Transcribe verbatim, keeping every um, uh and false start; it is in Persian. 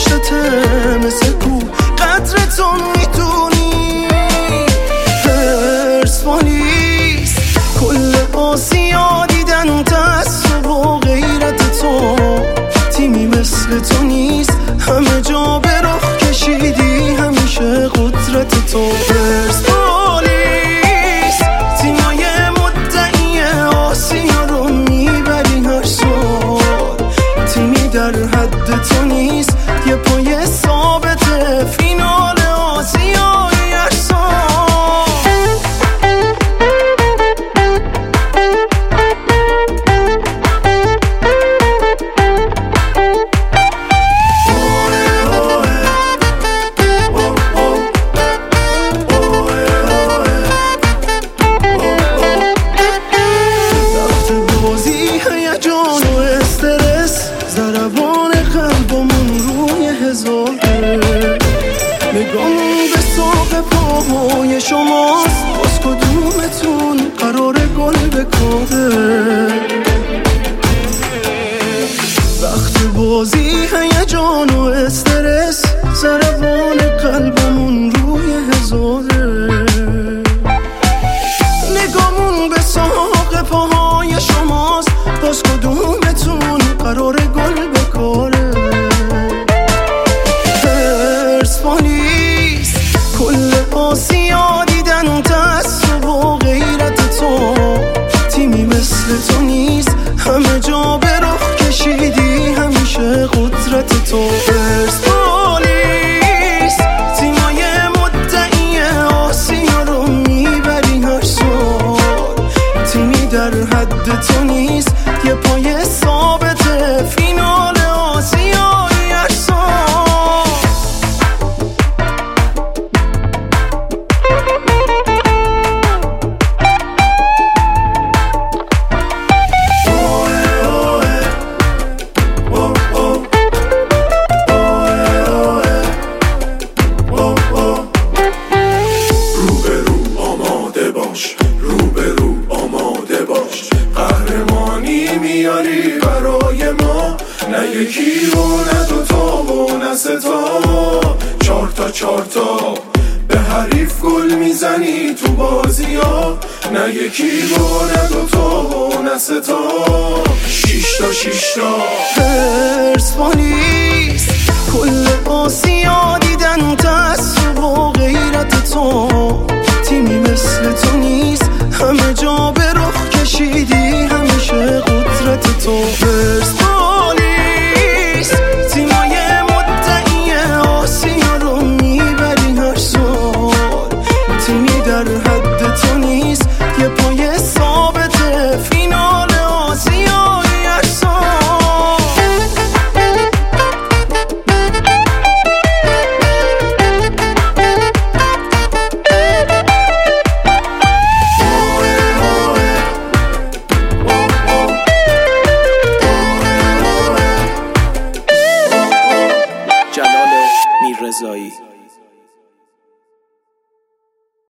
عشقته مثل کو قدرتون میدونی پرسپولیس کل آسیا دیدن تعصب و غیرت تو تیمی مثل تو نیست همه جا به رخ کشیدی همیشه قدرت تو پرسپولیس تیمای مدعی آسیا رو میبری هر سال تیمی در حد تو نیست یه پای ثابت فینال آسیا هر سال نگامون به ساق پاهای شماست باز کدومتون قراره گل بکنه وقت بازی هیجان و استرس ضربان قلبمون روی هزاره نگامون به ساق پاهای شماست باز کدومتون قراره گل بکنه پرسپولیس کل آسیا دیدن تعصب و غیرت تو تیمی مثل تو نیست همه جا به رخ کشیدی همیشه قدرت تو پرسپولیس تیمای مدعی آسیا رو میبری هر سال تیمی در حد تو نیست یه پای ثابت فینال آسیا هر سال برای ما نه یکی و نه دوتا و نه ستا چار تا چار تا به حریف گل میزنی تو بازی ها نه یکی و نه دوتا و نه ستا شیش تا شیش تا پرسپولیس کل آسیا دیدن تعصب و غیرت تو تیمی مثل تو نیست همه جا به رخ کشیدی همیشه قدرت تو پرسپولیس تیمای مدعی آسیا رو میبری هر سال تیمی در حد تو نیست یه پای ثابت فینال آسیا هر سال جلال میررضایی.